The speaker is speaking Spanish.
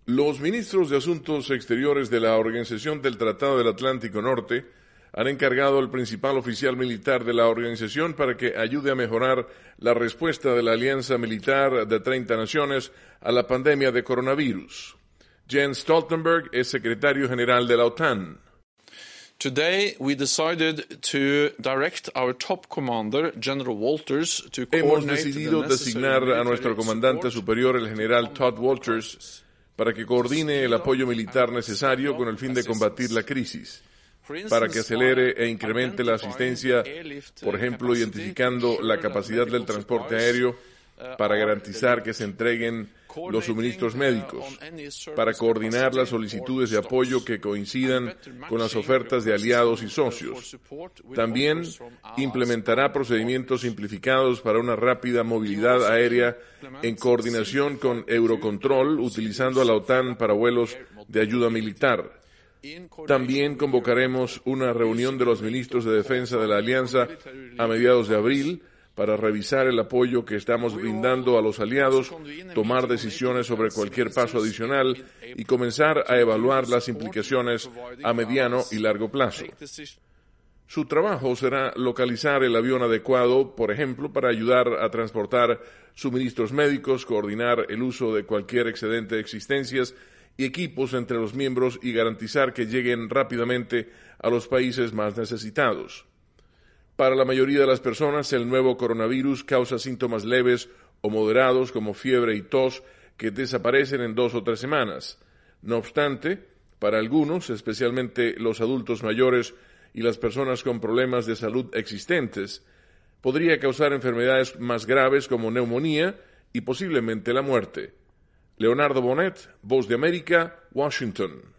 Los ministros de Asuntos Exteriores de la Organización del Tratado del Atlántico Norte han encargado al principal oficial militar de la organización para que ayude a mejorar la respuesta de la alianza militar de 30 naciones a la pandemia de coronavirus. Jens Stoltenberg es secretario general de la OTAN. Today we decided to direct our top commander, General Walters, to Hemos coordinate decidido the necessary designar a military nuestro comandante support superior, el general Todd Walters, para que coordine el apoyo militar necesario con el fin de combatir la crisis, para que acelere e incremente la asistencia, por ejemplo, identificando la capacidad del transporte aéreo, para garantizar que se entreguen los suministros médicos, para coordinar las solicitudes de apoyo que coincidan con las ofertas de aliados y socios. También implementará procedimientos simplificados para una rápida movilidad aérea en coordinación con Eurocontrol, utilizando a la OTAN para vuelos de ayuda militar. También convocaremos una reunión de los ministros de defensa de la Alianza a mediados de abril para revisar el apoyo que estamos brindando a los aliados, tomar decisiones sobre cualquier paso adicional y comenzar a evaluar las implicaciones a mediano y largo plazo. Su trabajo será localizar el avión adecuado, por ejemplo, para ayudar a transportar suministros médicos, coordinar el uso de cualquier excedente de existencias y equipos entre los miembros y garantizar que lleguen rápidamente a los países más necesitados. Para la mayoría de las personas, el nuevo coronavirus causa síntomas leves o moderados como fiebre y tos que desaparecen en 2 o 3 semanas. No obstante, para algunos, especialmente los adultos mayores y las personas con problemas de salud existentes, podría causar enfermedades más graves como neumonía y posiblemente la muerte. Leonardo Bonet, Voz de América, Washington.